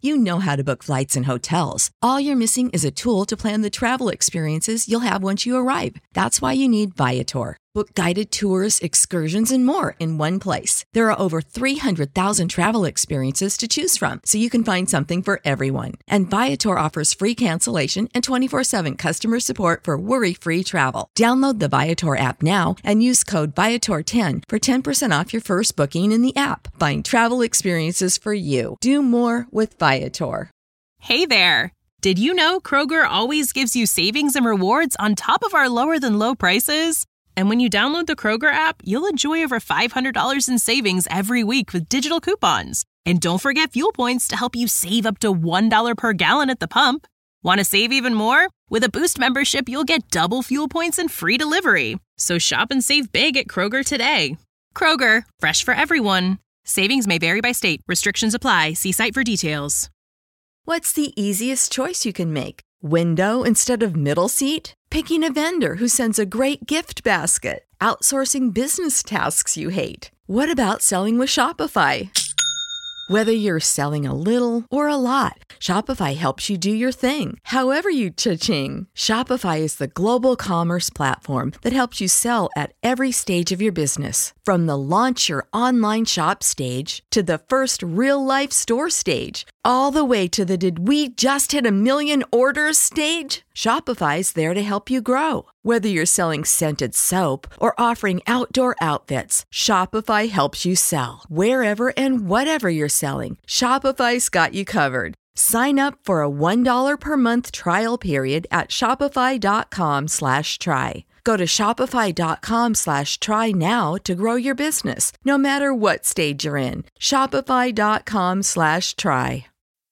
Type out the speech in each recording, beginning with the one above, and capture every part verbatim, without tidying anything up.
You know how to book flights and hotels. All you're missing is a tool to plan the travel experiences you'll have once you arrive. That's why you need Viator. Book guided tours, excursions, and more in one place. There are over three hundred thousand travel experiences to choose from, so you can find something for everyone. And Viator offers free cancellation and twenty-four seven customer support for worry-free travel. Download the Viator app now and use code Viator ten for ten percent off your first booking in the app. Find travel experiences for you. Do more with Viator. Hey there! Did you know Kroger always gives you savings and rewards on top of our lower-than-low prices? And when you download the Kroger app, you'll enjoy over five hundred dollars in savings every week with digital coupons. And don't forget fuel points to help you save up to one dollar per gallon at the pump. Want to save even more? With a Boost membership, you'll get double fuel points and free delivery. So shop and save big at Kroger today. Kroger, fresh for everyone. Savings may vary by state. Restrictions apply. See site for details. What's the easiest choice you can make? Window instead of middle seat? Picking a vendor who sends a great gift basket? Outsourcing business tasks you hate? What about selling with Shopify? Whether you're selling a little or a lot, Shopify helps you do your thing, however you cha-ching. Shopify is the global commerce platform that helps you sell at every stage of your business. From the launch your online shop stage to the first real-life store stage, all the way to the did we just hit a million orders stage. Shopify's there to help you grow. Whether you're selling scented soap or offering outdoor outfits, Shopify helps you sell. Wherever and whatever you're selling, Shopify's got you covered. Sign up for a one dollar per month trial period at shopify.com slash try. Go to shopify.com slash try now to grow your business, no matter what stage you're in. Shopify.com slash try.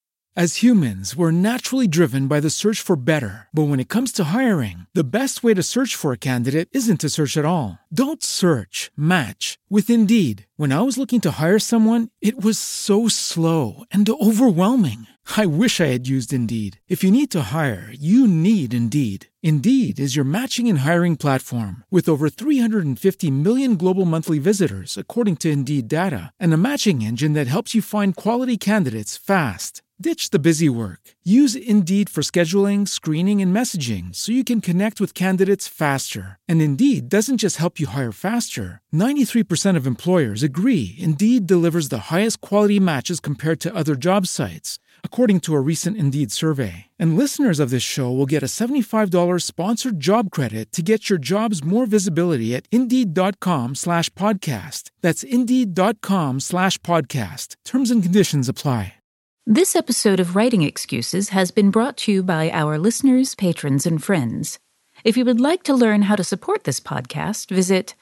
As humans, we're naturally driven by the search for better. But when it comes to hiring, the best way to search for a candidate isn't to search at all. Don't search, match with Indeed. When I was looking to hire someone, it was so slow and overwhelming. I wish I had used Indeed. If you need to hire, you need Indeed. Indeed is your matching and hiring platform with over three hundred fifty million global monthly visitors, according to Indeed data, and a matching engine that helps you find quality candidates fast. Ditch the busy work. Use Indeed for scheduling, screening, and messaging so you can connect with candidates faster. And Indeed doesn't just help you hire faster. ninety-three percent of employers agree Indeed delivers the highest quality matches compared to other job sites, according to a recent Indeed survey. And listeners of this show will get a seventy-five dollars sponsored job credit to get your jobs more visibility at Indeed.com slash podcast. That's Indeed.com slash podcast. Terms and conditions apply. This episode of Writing Excuses has been brought to you by our listeners, patrons, and friends. If you would like to learn how to support this podcast, visit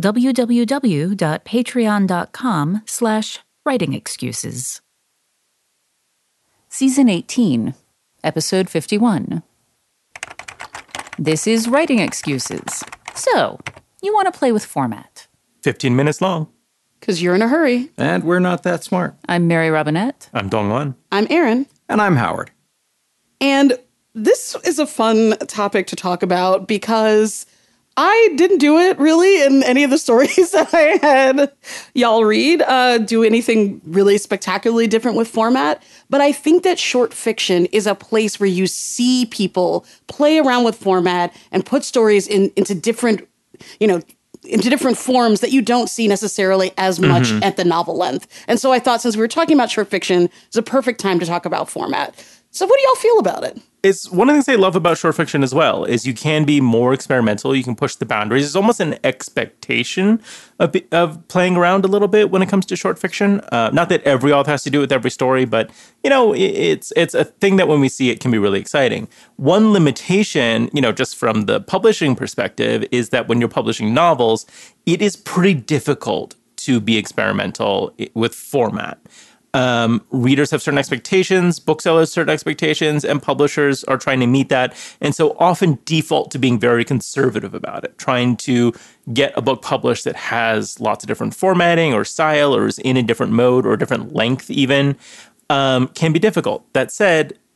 www.patreon.com slash writing excuses. Season eighteen, Episode fifty-one. This is Writing Excuses. So, you want to play with format. fifteen minutes long. Because you're in a hurry. And we're not that smart. I'm Mary Robinette. I'm Dongwon. I'm Erin. And I'm Howard. And this is a fun topic to talk about because I didn't do it really in any of the stories that I had y'all read, uh, do anything really spectacularly different with format. But I think that short fiction is a place where you see people play around with format and put stories in into different, you know, into different forms that you don't see necessarily as much mm-hmm. at the novel length. And so I thought since we were talking about short fiction, it's a perfect time to talk about format. So what do y'all feel about it? It's one of the things I love about short fiction as well, is you can be more experimental. You can push the boundaries. There's almost an expectation of, of playing around a little bit when it comes to short fiction. Uh, not that every author has to do it with every story, but, you know, it, it's it's a thing that when we see it can be really exciting. One limitation, you know, just from the publishing perspective, is that when you're publishing novels, it is pretty difficult to be experimental with format. Um, readers have certain expectations, booksellers certain expectations, and publishers are trying to meet that. And so often default to being very conservative about it, trying to get a book published that has lots of different formatting or style or is in a different mode or a different length even, um, can be difficult. That said,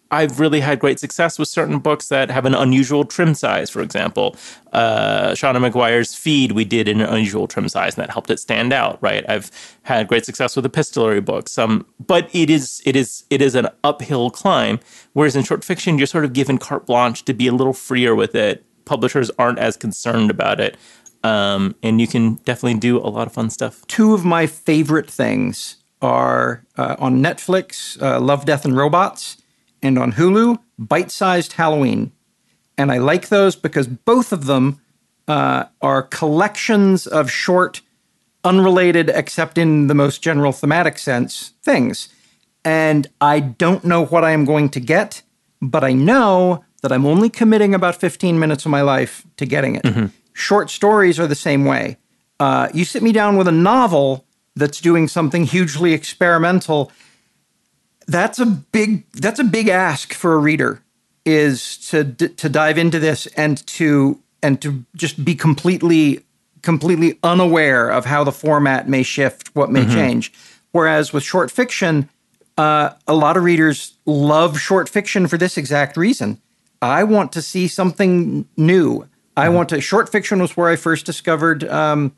I've really had great success with certain books that have an unusual trim size, for example. Uh, Shauna McGuire's Feed, we did in an unusual trim size, and that helped it stand out, right? I've had great success with epistolary books. Um, but it is it is it is an uphill climb, whereas in short fiction, you're sort of given carte blanche to be a little freer with it. Publishers aren't as concerned about it. Um, and you can definitely do a lot of fun stuff. Two of my favorite things are uh, on Netflix, uh, Love, Death, and Robots, and on Hulu, Bite-Sized Halloween. And I like those because both of them uh, are collections of short, unrelated, except in the most general thematic sense, things. And I don't know what I am going to get, but I know that I'm only committing about fifteen minutes of my life to getting it. Mm-hmm. Short stories are the same way. Uh, you sit me down with a novel that's doing something hugely experimental. That's a big that's a big ask for a reader, is to to dive into this and to and to just be completely completely unaware of how the format may shift, what may mm-hmm. change. Whereas with short fiction, uh, a lot of readers love short fiction for this exact reason. I want to see something new. I mm-hmm. want to. Short fiction was where I first discovered um,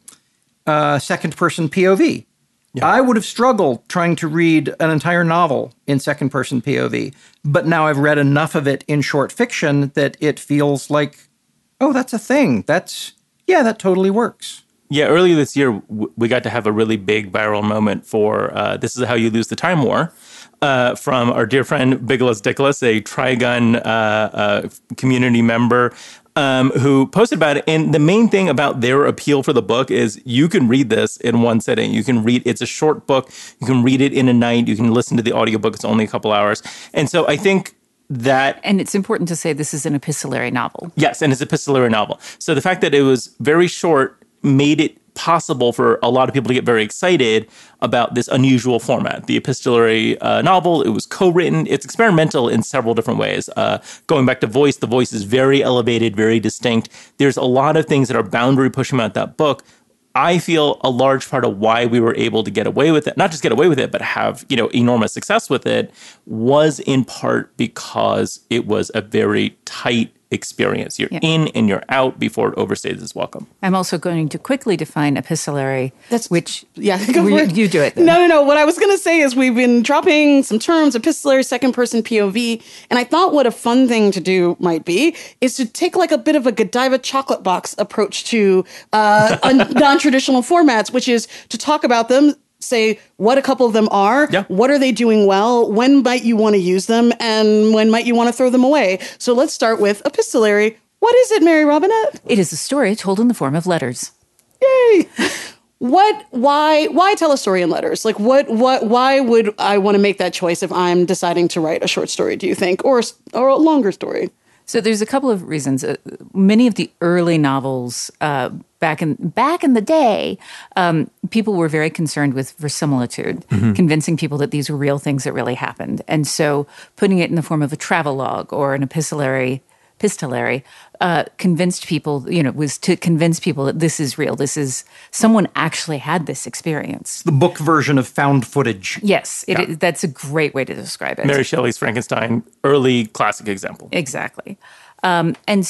uh, second person P O V. Yeah. I would have struggled trying to read an entire novel in second-person P O V, but now I've read enough of it in short fiction that it feels like, oh, that's a thing. That's, yeah, that totally works. Yeah, earlier this year, w- we got to have a really big viral moment for uh, This Is How You Lose the Time War uh, from our dear friend Bigelows Dickless, a Trigun uh, uh, community member, Um, who posted about it. And the main thing about their appeal for the book is you can read this in one sitting. You can read, it's a short book. You can read it in a night. You can listen to the audiobook. It's only a couple hours. And so I think that... And it's important to say this is an epistolary novel. Yes, and it's an epistolary novel. So the fact that it was very short made it possible for a lot of people to get very excited about this unusual format. The epistolary uh, novel, it was co-written. It's experimental in several different ways. Uh, going back to voice, the voice is very elevated, very distinct. There's a lot of things that are boundary pushing about that book. I feel a large part of why we were able to get away with it, not just get away with it, but have, you know, enormous success with it, was in part because it was a very tight experience. You're yeah. in and you're out before it overstays its welcome. I'm also going to quickly define epistolary, That's, which yeah, go for it. You do it. Then. No, no, no. What I was going to say is we've been dropping some terms, epistolary, second person P O V, and I thought what a fun thing to do might be is to take like a bit of a Godiva chocolate box approach to uh, non-traditional formats, which is to talk about them, say what a couple of them are, yeah. what are they doing well, when might you want to use them, and when might you want to throw them away. So let's start with epistolary. What is it, Mary Robinette? It is a story told in the form of letters. Yay! What, why, why tell a story in letters? Like what, what, why would I want to make that choice if I'm deciding to write a short story, do you think, or, or a longer story? So there's a couple of reasons. Uh, many of the early novels uh, back in back in the day, um, people were very concerned with verisimilitude, mm-hmm. convincing people that these were real things that really happened. And so putting it in the form of a travelogue or an epistolary, epistolary uh, convinced people, you know, was to convince people that this is real. This is, someone actually had this experience. The book version of found footage. Yes, it, yeah. it, that's a great way to describe it. Mary Shelley's Frankenstein, early classic example. Exactly. Um, and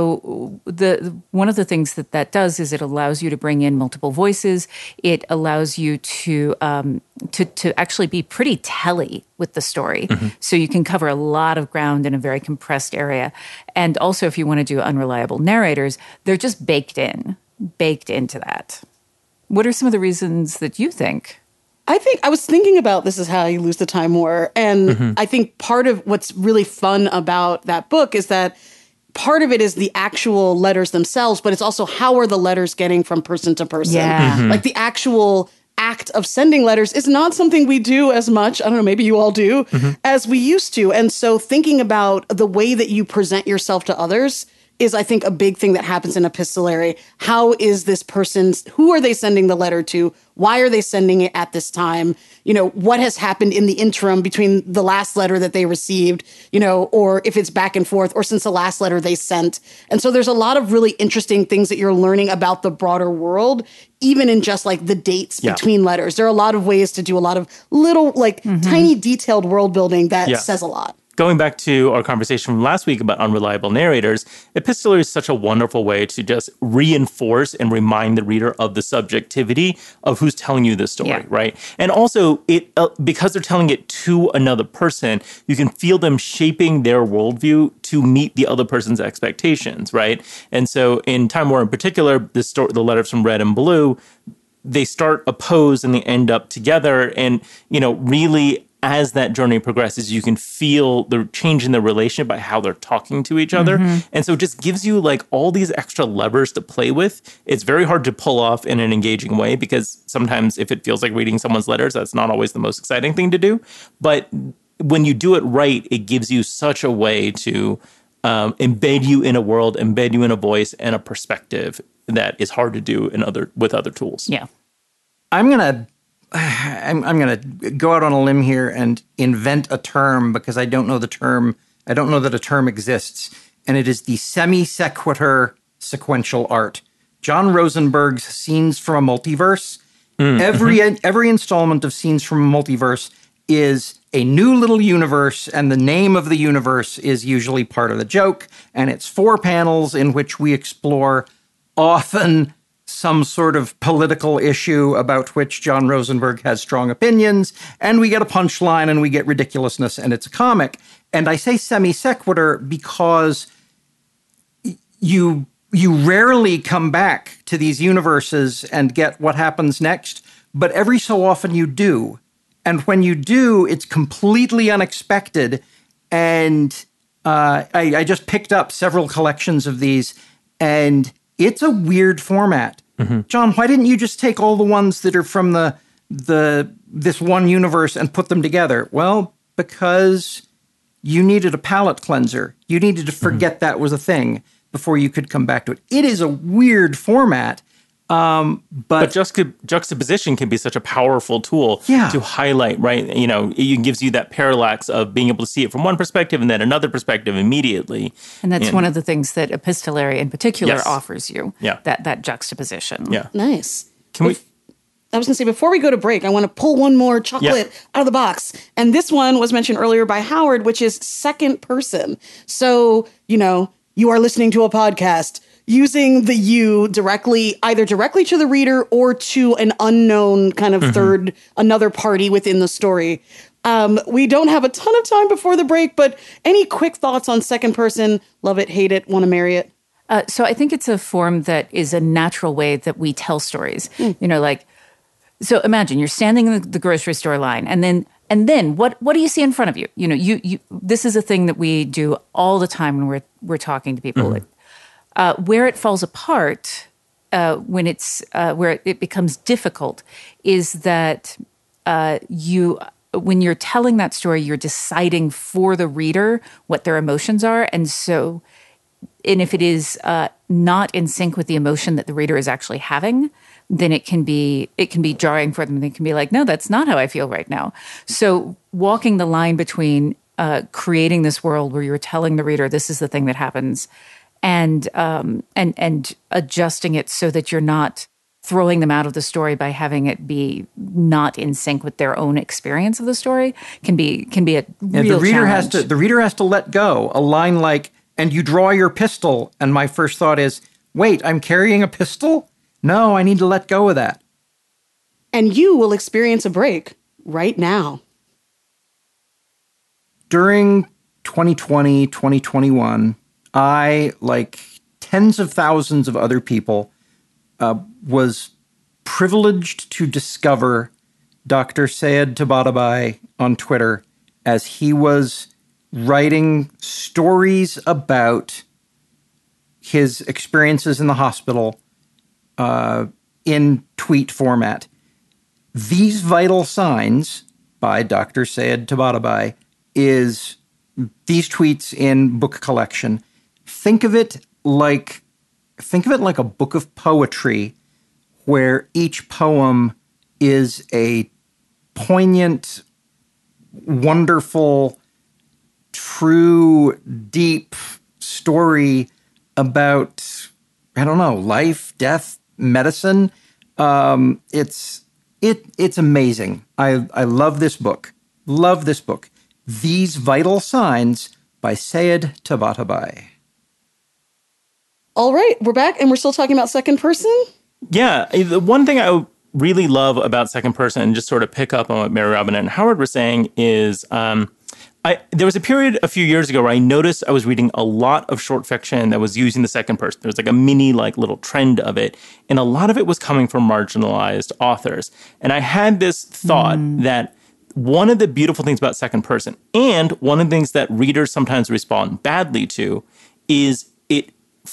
so the one of the things that that does is it allows you to bring in multiple voices. It allows you to um, to to actually be pretty telly with the story. Mm-hmm. So you can cover a lot of ground in a very compressed area. And also, if you want to do unreliable narrators, they're just baked in, baked into that. What are some of the reasons that you think? I think I was thinking about This Is How You Lose the Time War. And mm-hmm. I think part of what's really fun about that book is that part of it is the actual letters themselves, but it's also how are the letters getting from person to person? Yeah. Mm-hmm. Like the actual act of sending letters is not something we do as much, I don't know, maybe you all do, mm-hmm. as we used to. And so thinking about the way that you present yourself to others is, I think, a big thing that happens in epistolary. How is this person's, who are they sending the letter to? Why are they sending it at this time? You know, what has happened in the interim between the last letter that they received, you know, or if it's back and forth, or since the last letter they sent. And so there's a lot of really interesting things that you're learning about the broader world, even in just like the dates yeah. between letters. There are a lot of ways to do a lot of little, like mm-hmm. tiny detailed world building that yeah. says a lot. going back to our conversation from last week about unreliable narrators, epistolary is such a wonderful way to just reinforce and remind the reader of the subjectivity of who's telling you the story, yeah. right? And also, it uh, because they're telling it to another person, you can feel them shaping their worldview to meet the other person's expectations, right? And so in Time War in particular, the, story, the letters from Red and Blue, they start opposed and they end up together. And, you know, really, as that journey progresses, you can feel the change in the relationship by how they're talking to each other. Mm-hmm. And so it just gives you like all these extra levers to play with. It's very hard to pull off in an engaging way because sometimes if it feels like reading someone's letters, that's not always the most exciting thing to do. But when you do it right, it gives you such a way to um, embed you in a world, embed you in a voice and a perspective that is hard to do in other with other tools. Yeah. I'm going to I'm, I'm going to go out on a limb here and invent a term because I don't know the term. I don't know that a term exists. And it is the semi-sequitur sequential art. John Rosenberg's Scenes from a Multiverse. Mm-hmm. Every, every installment of Scenes from a Multiverse is a new little universe, and the name of the universe is usually part of the joke. And it's four panels in which we explore often some sort of political issue about which John Rosenberg has strong opinions, and we get a punchline and we get ridiculousness, and it's a comic. And I say semi-sequitur because you you rarely come back to these universes and get what happens next, but every so often you do. And when you do, it's completely unexpected. And uh, I, I just picked up several collections of these, and it's a weird format. Mm-hmm. John, why didn't you just take all the ones that are from the the this one universe and put them together? Well, because you needed a palate cleanser. You needed to forget mm-hmm. that was a thing before you could come back to it. It is a weird format. Um, but, but juxtap- juxtaposition can be such a powerful tool yeah. to highlight, right? You know, it gives you that parallax of being able to see it from one perspective and then another perspective immediately. And that's and, one of the things that epistolary in particular yes. offers you, yeah. that, that juxtaposition. Yeah. Nice. Can we... If, I was going to say, before we go to break, I want to pull one more chocolate yeah. out of the box. And this one was mentioned earlier by Howard, which is second person. So, you know, you are listening to a podcast using the you directly, either directly to the reader or to an unknown kind of mm-hmm. third, another party within the story. Um, we don't have a ton of time before the break, but any quick thoughts on second person? Love it, hate it, want to marry it? Uh, so I think it's a form that is a natural way that we tell stories. Mm. You know, like, so imagine you're standing in the, the grocery store line, and then and then what what do you see in front of you? You know, you you this is a thing that we do all the time when we're we're talking to people. Mm-hmm. Uh, where it falls apart, uh, when it's uh, where it becomes difficult, is that uh, you when you're telling that story, you're deciding for the reader what their emotions are, and so, and if it is uh, not in sync with the emotion that the reader is actually having, then it can be it can be jarring for them. They can be like, no, that's not how I feel right now. So walking the line between uh, creating this world where you're telling the reader this is the thing that happens, and um, and and adjusting it so that you're not throwing them out of the story by having it be not in sync with their own experience of the story can be can be a real and the reader challenge. has to the reader has to let go. A line like, "And you draw your pistol," and my first thought is, "Wait, I'm carrying a pistol? No, I need to let go of that." And you will experience a break right now. During twenty twenty, twenty twenty-one, I, like tens of thousands of other people, uh, was privileged to discover Doctor Syed Tabatabai on Twitter as he was writing stories about his experiences in the hospital uh, in tweet format. These Vital Signs by Doctor Syed Tabatabai is these tweets in book collection. Think of it like think of it like a book of poetry where each poem is a poignant, wonderful, true, deep story about, I don't know, life, death, medicine. Um, it's it it's amazing. I I love this book. Love this book. These Vital Signs by Syed Tabatabai. All right, we're back and we're still talking about second person? Yeah, the one thing I really love about second person, and just sort of pick up on what Mary Robin and Howard were saying, is um, I there was a period a few years ago where I noticed I was reading a lot of short fiction that was using the second person. There was like a mini like little trend of it, and a lot of it was coming from marginalized authors. And I had this thought mm. that one of the beautiful things about second person, and one of the things that readers sometimes respond badly to, is it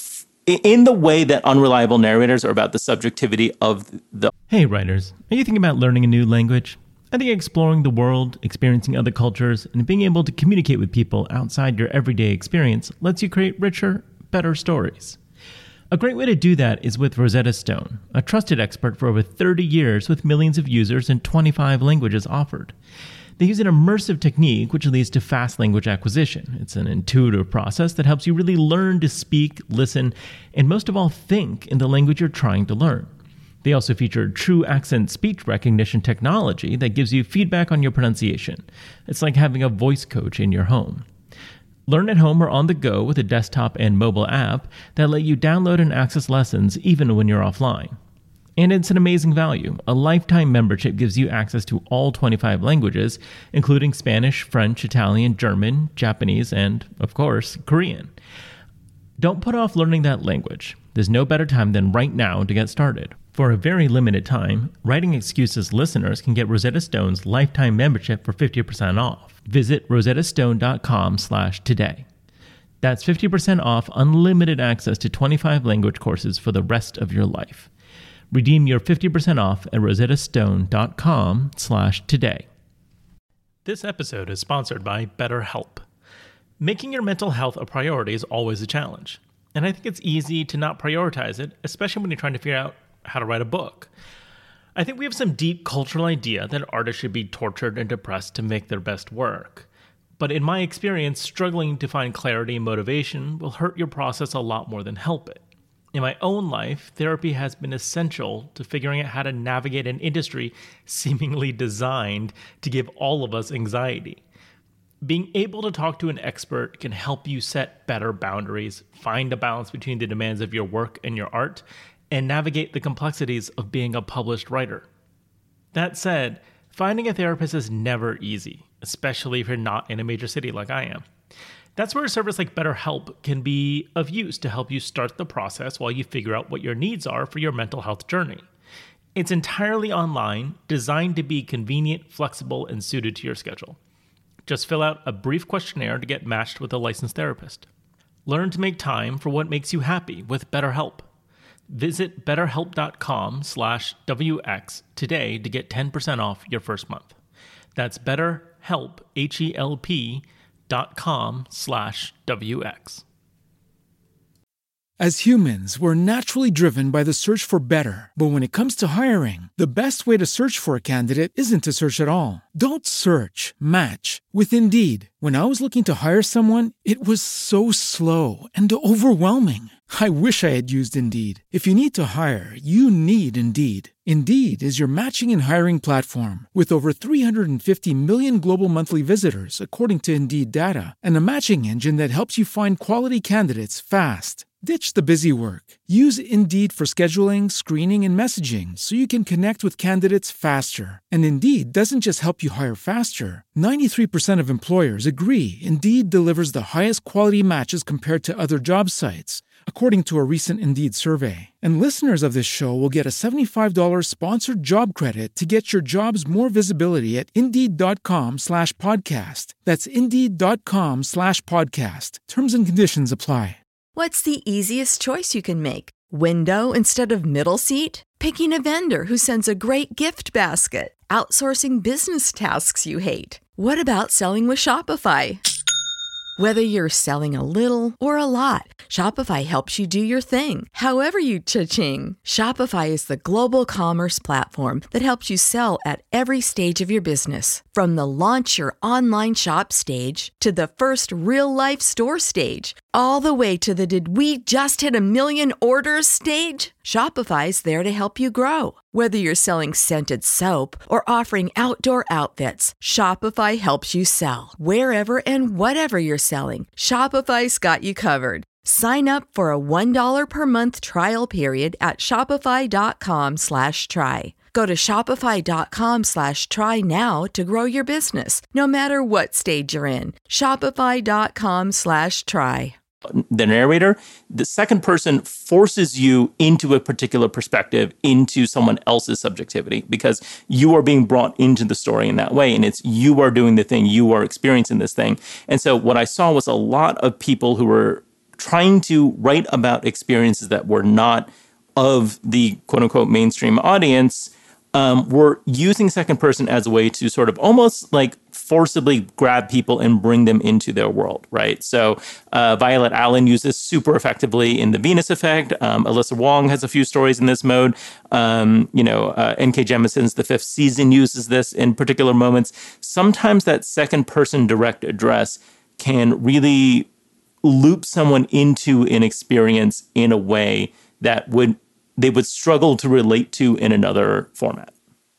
in the way that unreliable narrators are about the subjectivity of the... Hey, writers. Are you thinking about learning a new language? I think exploring the world, experiencing other cultures, and being able to communicate with people outside your everyday experience lets you create richer, better stories. A great way to do that is with Rosetta Stone, a trusted expert for over thirty years with millions of users and twenty-five languages offered. They use an immersive technique which leads to fast language acquisition. It's an intuitive process that helps you really learn to speak, listen, and most of all, think in the language you're trying to learn. They also feature true accent speech recognition technology that gives you feedback on your pronunciation. It's like having a voice coach in your home. Learn at home or on the go with a desktop and mobile app that let you download and access lessons even when you're offline. And it's an amazing value. A lifetime membership gives you access to all twenty-five languages, including Spanish, French, Italian, German, Japanese, and, of course, Korean. Don't put off learning that language. There's no better time than right now to get started. For a very limited time, Writing Excuses listeners can get Rosetta Stone's lifetime membership for fifty percent off. Visit rosettastone.com slash today. That's fifty percent off unlimited access to twenty-five language courses for the rest of your life. Redeem your fifty percent off at rosettastone.com slash today. This episode is sponsored by BetterHelp. Making your mental health a priority is always a challenge. And I think it's easy to not prioritize it, especially when you're trying to figure out how to write a book. I think we have some deep cultural idea that artists should be tortured and depressed to make their best work. But in my experience, struggling to find clarity and motivation will hurt your process a lot more than help it. In my own life, therapy has been essential to figuring out how to navigate an industry seemingly designed to give all of us anxiety. Being able to talk to an expert can help you set better boundaries, find a balance between the demands of your work and your art, and navigate the complexities of being a published writer. That said, finding a therapist is never easy, especially if you're not in a major city like I am. That's where a service like BetterHelp can be of use to help you start the process while you figure out what your needs are for your mental health journey. It's entirely online, designed to be convenient, flexible, and suited to your schedule. Just fill out a brief questionnaire to get matched with a licensed therapist. Learn to make time for what makes you happy with BetterHelp. Visit betterhelp.com slash WX today to get ten percent off your first month. That's BetterHelp, H E L P, dot com slash WX. As humans, we're naturally driven by the search for better. But when it comes to hiring, the best way to search for a candidate isn't to search at all. Don't search, match with Indeed. When I was looking to hire someone, it was so slow and overwhelming. I wish I had used Indeed. If you need to hire, you need Indeed. Indeed is your matching and hiring platform with over three hundred fifty million global monthly visitors, according to Indeed data, and a matching engine that helps you find quality candidates fast. Ditch the busy work. Use Indeed for scheduling, screening, and messaging so you can connect with candidates faster. And Indeed doesn't just help you hire faster. ninety-three percent of employers agree Indeed delivers the highest quality matches compared to other job sites, according to a recent Indeed survey. And listeners of this show will get a seventy-five dollars sponsored job credit to get your jobs more visibility at Indeed.com slash podcast. That's Indeed.com slash podcast. Terms and conditions apply. What's the easiest choice you can make? Window instead of middle seat? Picking a vendor who sends a great gift basket? Outsourcing business tasks you hate? What about selling with Shopify? Whether you're selling a little or a lot, Shopify helps you do your thing, however you cha-ching. Shopify is the global commerce platform that helps you sell at every stage of your business. From the launch your online shop stage to the first real-life store stage, all the way to the did we just hit a million orders stage. Shopify's there to help you grow. Whether you're selling scented soap or offering outdoor outfits, Shopify helps you sell. Wherever and whatever you're selling, Shopify's got you covered. Sign up for a one dollar per month trial period at shopify.com slash try. Go to shopify.com slash try now to grow your business, no matter what stage you're in. Shopify.com slash try. The narrator, the second person forces you into a particular perspective, into someone else's subjectivity, because you are being brought into the story in that way. And it's you are doing the thing, you are experiencing this thing. And so what I saw was a lot of people who were trying to write about experiences that were not of the quote unquote mainstream audience, um, were using second person as a way to sort of almost like forcibly grab people and bring them into their world, right? So uh, Violet Allen uses super effectively in The Venus Effect. Um, Alyssa Wong has a few stories in this mode. Um, you know, uh, N K Jemisin's The Fifth Season uses this in particular moments. Sometimes that second person direct address can really loop someone into an experience in a way that would they would struggle to relate to in another format.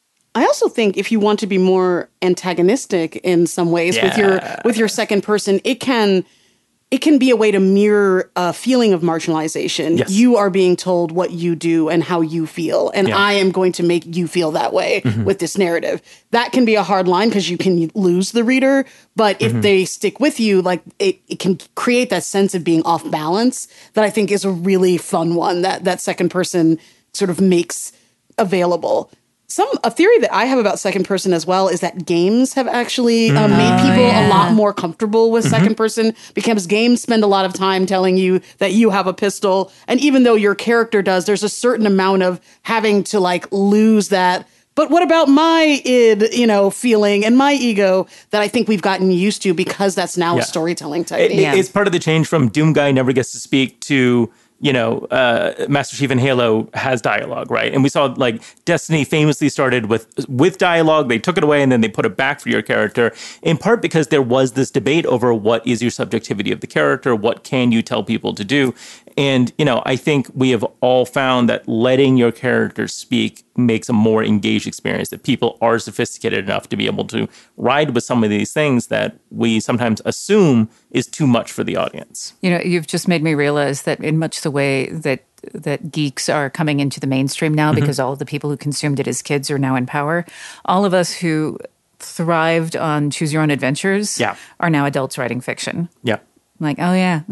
I also think if you want to be more antagonistic in some ways yeah. with your with your second person, it can it can be a way to mirror a feeling of marginalization. Yes. You are being told what you do and how you feel, and yeah. I am going to make you feel that way mm-hmm. with this narrative. That can be a hard line because you can lose the reader, but if mm-hmm. they stick with you, like it, it can create that sense of being off balance that I think is a really fun one that that second person sort of makes available. Some a theory that I have about second person as well is that games have actually um, made people oh, yeah. a lot more comfortable with mm-hmm. second person, because games spend a lot of time telling you that you have a pistol. And even though your character does, there's a certain amount of having to like lose that. But what about my id, you know, feeling and my ego that I think we've gotten used to because that's now yeah. a storytelling technique. It, yeah. It's part of the change from Doom Guy never gets to speak to, you know, uh, Master Chief in Halo has dialogue, right? And we saw like Destiny famously started with with dialogue. They took it away and then they put it back for your character, in part because there was this debate over what is your subjectivity of the character, what can you tell people to do. And, you know, I think we have all found that letting your character speak makes a more engaged experience, that people are sophisticated enough to be able to ride with some of these things that we sometimes assume is too much for the audience. You know, you've just made me realize that in much the way that that geeks are coming into the mainstream now, mm-hmm. because all of the people who consumed it as kids are now in power, all of us who thrived on Choose Your Own Adventures yeah. are now adults writing fiction. Yeah. Like, oh, yeah.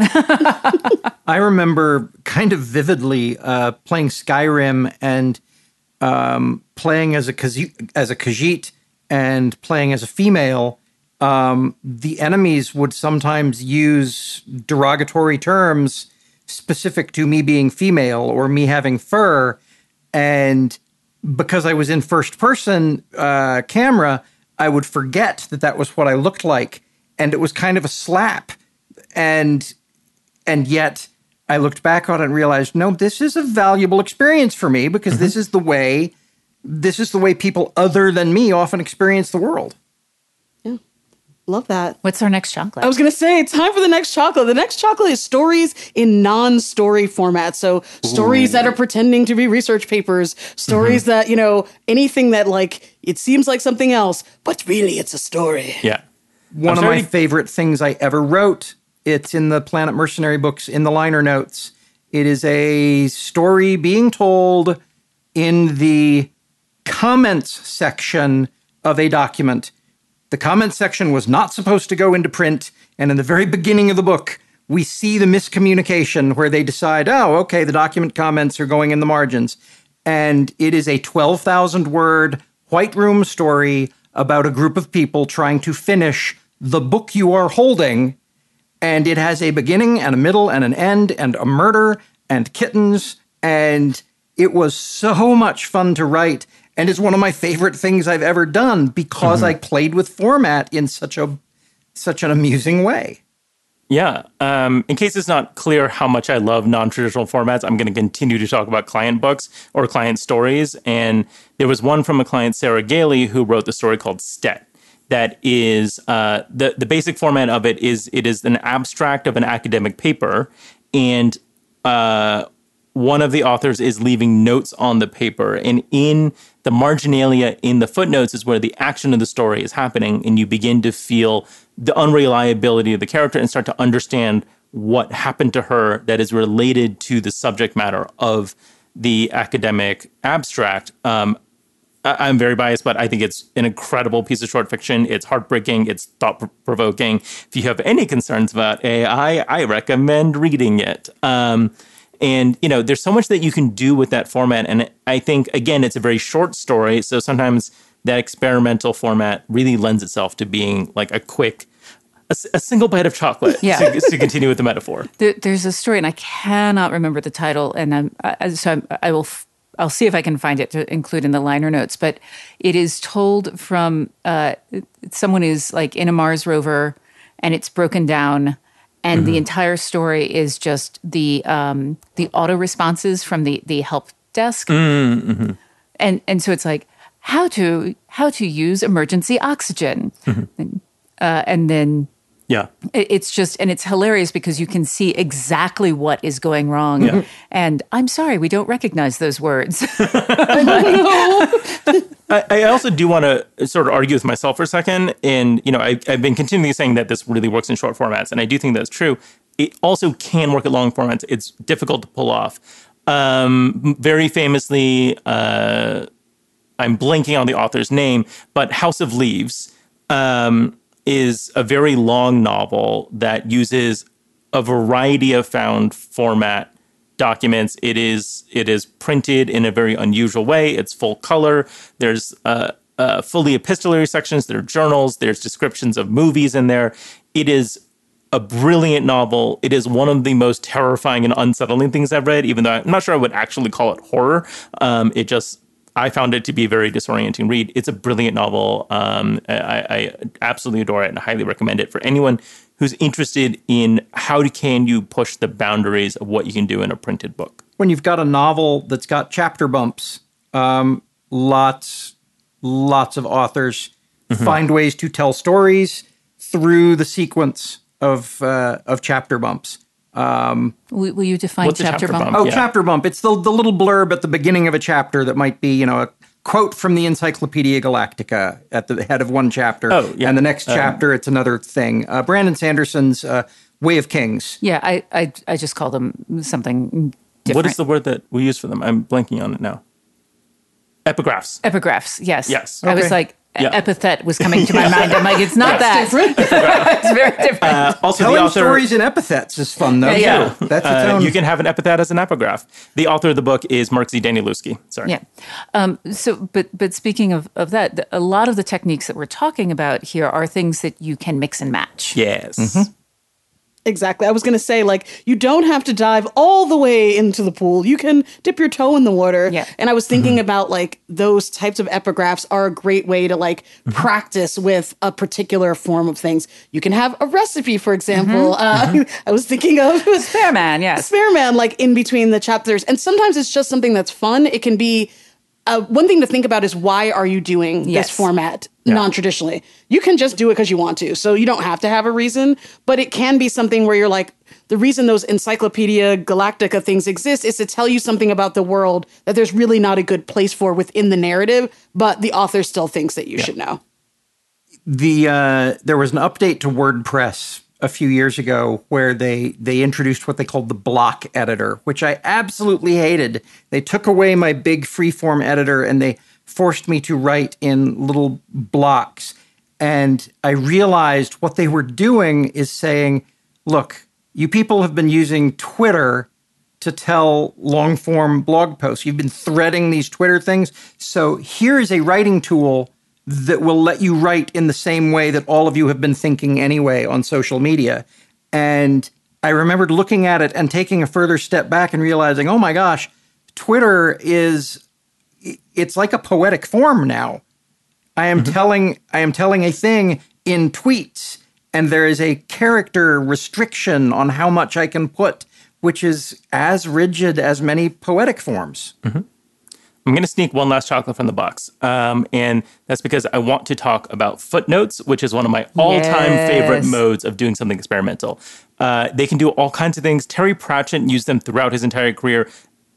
I remember kind of vividly uh, playing Skyrim and um, playing as a Khajiit, as a Khajiit and playing as a female. Um, the enemies would sometimes use derogatory terms specific to me being female or me having fur. And because I was in first person uh, camera, I would forget that that was what I looked like. And it was kind of a slap. And and yet I looked back on it and realized, no, this is a valuable experience for me, because mm-hmm. this is the way this is the way people other than me often experience the world. Yeah. Love that. What's our next chocolate? I was going to say, time for the next chocolate. The next chocolate is stories in non-story format. So stories Ooh. that are pretending to be research papers, stories mm-hmm. that, you know, anything that like, it seems like something else, but really it's a story. Yeah. One of my favorite things I ever wrote, it's in the Planet Mercenary books, in the liner notes. It is a story being told in the comments section of a document. The comments section was not supposed to go into print, and in the very beginning of the book, we see the miscommunication where they decide, oh, okay, the document comments are going in the margins. And it is a twelve thousand word white room story about a group of people trying to finish the book you are holding. And it has a beginning and a middle and an end and a murder and kittens. And it was so much fun to write. And it's one of my favorite things I've ever done, because mm-hmm. I played with format in such a such an amusing way. Yeah. Um, in case it's not clear how much I love non-traditional formats, I'm going to continue to talk about client books or client stories. And there was one from a client, Sarah Gailey, who wrote the story called Stet. That is, uh, the, the basic format of it is, it is an abstract of an academic paper. And uh, one of the authors is leaving notes on the paper, and in the marginalia in the footnotes is where the action of the story is happening, and you begin to feel the unreliability of the character and start to understand what happened to her that is related to the subject matter of the academic abstract. Um, I- I'm very biased, but I think it's an incredible piece of short fiction. It's heartbreaking. It's thought-provoking. If you have any concerns about A I, I recommend reading it. Um, and, you know, there's so much that you can do with that format. And I think, again, it's a very short story. So sometimes that experimental format really lends itself to being like a quick, a, a single bite of chocolate, Yeah. to, to continue with the metaphor. There, there's a story, and I cannot remember the title, and I'm, I, so I'm, I will, f- I'll see if I can find it to include in the liner notes. But it is told from uh, someone who's like in a Mars rover, and it's broken down, and mm-hmm. the entire story is just the um, the auto responses from the the help desk, Mm-hmm. and and so it's like how to how to use emergency oxygen, Mm-hmm. and, uh, and then. Yeah. It's just, and it's hilarious because you can see exactly what is going wrong. Yeah. And I'm sorry, we don't recognize those words. I, I also do want to sort of argue with myself for a second. And, you know, I, I've been continually saying that this really works in short formats, and I do think that's true. It also can work at long formats. It's difficult to pull off. Um, very famously, uh, I'm blanking on the author's name, but House of Leaves um, is a very long novel that uses a variety of found format documents. It is it is printed in a very unusual way. It's full color. There's uh, uh, fully epistolary sections. There are journals. There's descriptions of movies in there. It is a brilliant novel. It is one of the most terrifying and unsettling things I've read, even though I'm not sure I would actually call it horror. Um, it just, I found it to be a very disorienting read. It's a brilliant novel. Um, I, I absolutely adore it and highly recommend it for anyone who's interested in how can you push the boundaries of what you can do in a printed book. When you've got a novel that's got chapter bumps, um, lots, lots of authors mm-hmm. find ways to tell stories through the sequence of uh, of chapter bumps. Um, will, will you define What's chapter, chapter bump? bump? Oh, Yeah. chapter bump. It's the, the little blurb at the beginning of a chapter that might be, you know, a quote from the Encyclopedia Galactica at the head of one chapter. Oh, yeah. And the next Um, chapter, it's another thing. Uh, Brandon Sanderson's uh, Way of Kings. Yeah, I, I I just call them something different. What is the word that we use for them? I'm blanking on it now. Epigraphs. Epigraphs, yes. Yes. I was Okay. like, Yeah. epithet was coming to my mind. I'm like, it's not That's that. it's very different. Uh, also, Telling the author, stories in epithets is fun, though. Yeah, too. That's its uh, own. you can have an epithet as an epigraph. The author of the book is Mark Z. Danielewski. Sorry. Yeah. Um, so, but but speaking of, of that, the- a lot of the techniques that we're talking about here are things that you can mix and match. Yes. Mm-hmm. Exactly. I was going to say, like, you don't have to dive all the way into the pool. You can dip your toe in the water. Yeah. And I was thinking about, like, those types of epigraphs are a great way to, like, practice with a particular form of things. You can have a recipe, for example. Uh, I was thinking of Spearman, yes. Spearman, like, in between the chapters. And sometimes it's just something that's fun. It can be... Uh, one thing to think about is why are you doing Yes. this format non-traditionally? You can just do it because you want to. So you don't have to have a reason, but it can be something where you're like, the reason those Encyclopedia Galactica things exist is to tell you something about the world that there's really not a good place for within the narrative, but the author still thinks that you should know. the uh, there was an update to WordPress a few years ago where they they introduced what they called the block editor, which I absolutely hated. They took away my big freeform editor and they forced me to write in little blocks. And I realized what they were doing is saying, look, you people have been using Twitter to tell long form blog posts. You've been threading these Twitter things. So here is a writing tool that will let you write in the same way that all of you have been thinking anyway on social media. And I remembered looking at it and taking a further step back and realizing, oh my gosh, Twitter is, it's like a poetic form now. I am mm-hmm. telling, I am telling a thing in tweets, and there is a character restriction on how much I can put, which is as rigid as many poetic forms. Mm-hmm. I'm going to sneak one last chocolate from the box. Um, and that's because I want to talk about footnotes, which is one of my all-time Yes. favorite modes of doing something experimental. Uh, they can do all kinds of things. Terry Pratchett used them throughout his entire career.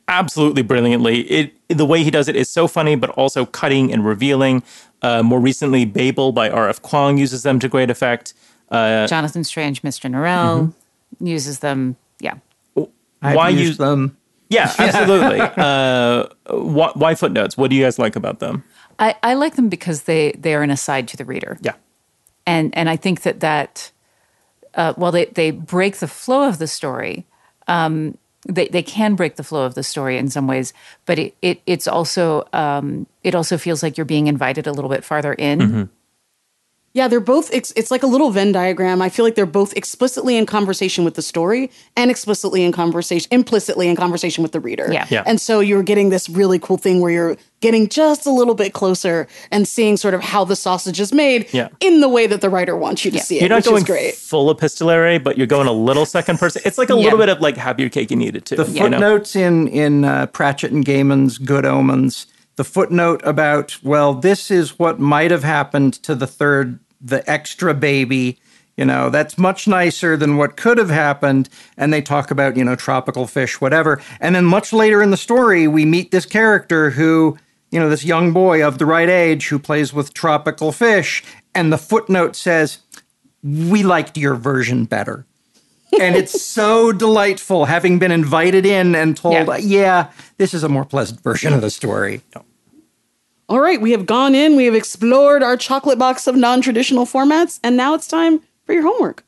absolutely brilliantly. It the way he does it is so funny, but also cutting and revealing. Uh, more recently, Babel by R F Kuang uses them to great effect. Uh, Jonathan Strange, Mister Norrell mm-hmm. uses them. Yeah. I've why used use them? Yeah, absolutely. uh, why, why footnotes? What do you guys like about them? I, I like them because they, they are an aside to the reader. Yeah. And and I think that that, uh, while they, they break the flow of the story, um, they, they can break the flow of the story in some ways, but it, it it's also um, it also feels like you're being invited a little bit farther in. Mm-hmm. Yeah, they're both, it's, it's like a little Venn diagram. I feel like they're both explicitly in conversation with the story and explicitly in conversation, implicitly in conversation with the reader. Yeah. Yeah. And so you're getting this really cool thing where you're getting just a little bit closer and seeing sort of how the sausage is made Yeah. in the way that the writer wants you to Yeah. see it, You're not which going is great. full epistolary, but you're going a little second person. It's like a Yeah. little bit of like have your cake and eat it too. The you know? footnotes in in uh, Pratchett and Gaiman's Good Omens, the footnote about, well, this is what might have happened to the third, the extra baby, you know, that's much nicer than what could have happened. And they talk about, you know, tropical fish, whatever. And then much later in the story, we meet this character who, you know, this young boy of the right age who plays with tropical fish. And the footnote says, we liked your version better. And it's so delightful having been invited in and told, Yeah. yeah, this is a more pleasant version of the story. All right, we have gone in, we have explored our chocolate box of non-traditional formats, and now it's time for your homework.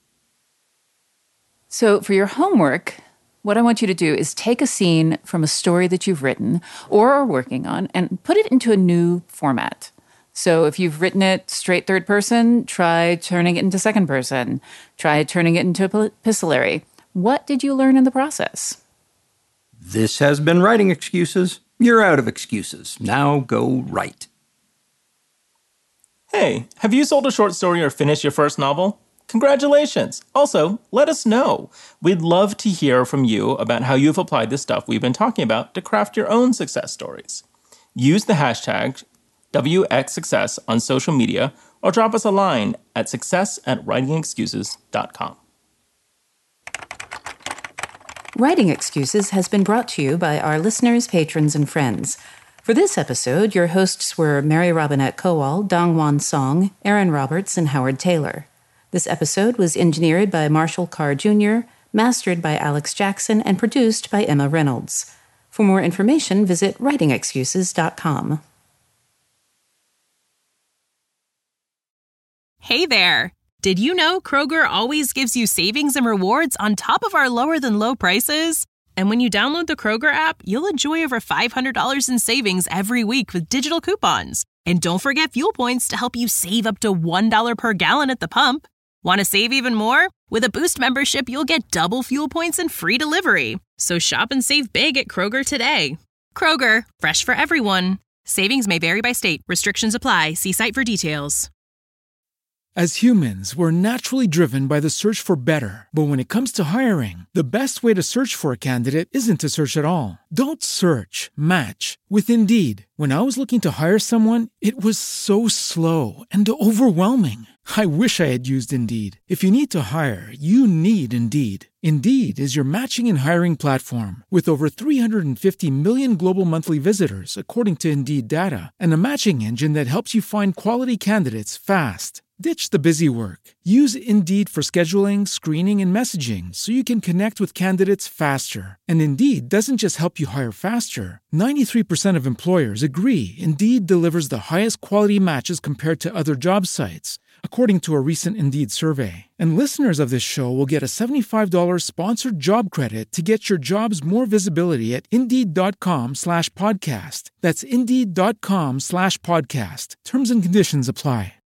So for your homework, what I want you to do is take a scene from a story that you've written or are working on and put it into a new format. So if you've written it straight third person, try turning it into second person. Try turning it into epistolary. What did you learn in the process? This has been Writing Excuses. You're out of excuses. Now go write. Hey, have you sold a short story or finished your first novel? Congratulations. Also, let us know. We'd love to hear from you about how you've applied the stuff we've been talking about to craft your own success stories. Use the hashtag W X Success on social media or drop us a line at success at writing excuses dot com. Writing Excuses has been brought to you by our listeners, patrons, and friends. For this episode, your hosts were Mary Robinette Kowal, Dongwon Song, Aaron Roberts, and Howard Taylor. This episode was engineered by Marshall Carr Junior, mastered by Alex Jackson, and produced by Emma Reynolds. For more information, visit writing excuses dot com. Hey there! Did you know Kroger always gives you savings and rewards on top of our lower-than-low prices? And when you download the Kroger app, you'll enjoy over five hundred dollars in savings every week with digital coupons. And don't forget fuel points to help you save up to one dollar per gallon at the pump. Want to save even more? With a Boost membership, you'll get double fuel points and free delivery. So shop and save big at Kroger today. Kroger, fresh for everyone. Savings may vary by state. Restrictions apply. See site for details. As humans, we're naturally driven by the search for better. But when it comes to hiring, the best way to search for a candidate isn't to search at all. Don't search, match with Indeed. When I was looking to hire someone, it was so slow and overwhelming. I wish I had used Indeed. If you need to hire, you need Indeed. Indeed is your matching and hiring platform with over three hundred fifty million global monthly visitors, according to Indeed data, and a matching engine that helps you find quality candidates fast. Ditch the busy work. Use Indeed for scheduling, screening, and messaging so you can connect with candidates faster. And Indeed doesn't just help you hire faster. ninety-three percent of employers agree Indeed delivers the highest quality matches compared to other job sites, according to a recent Indeed survey. And listeners of this show will get a seventy-five dollars sponsored job credit to get your jobs more visibility at Indeed.com slash podcast. That's Indeed.com slash podcast. Terms and conditions apply.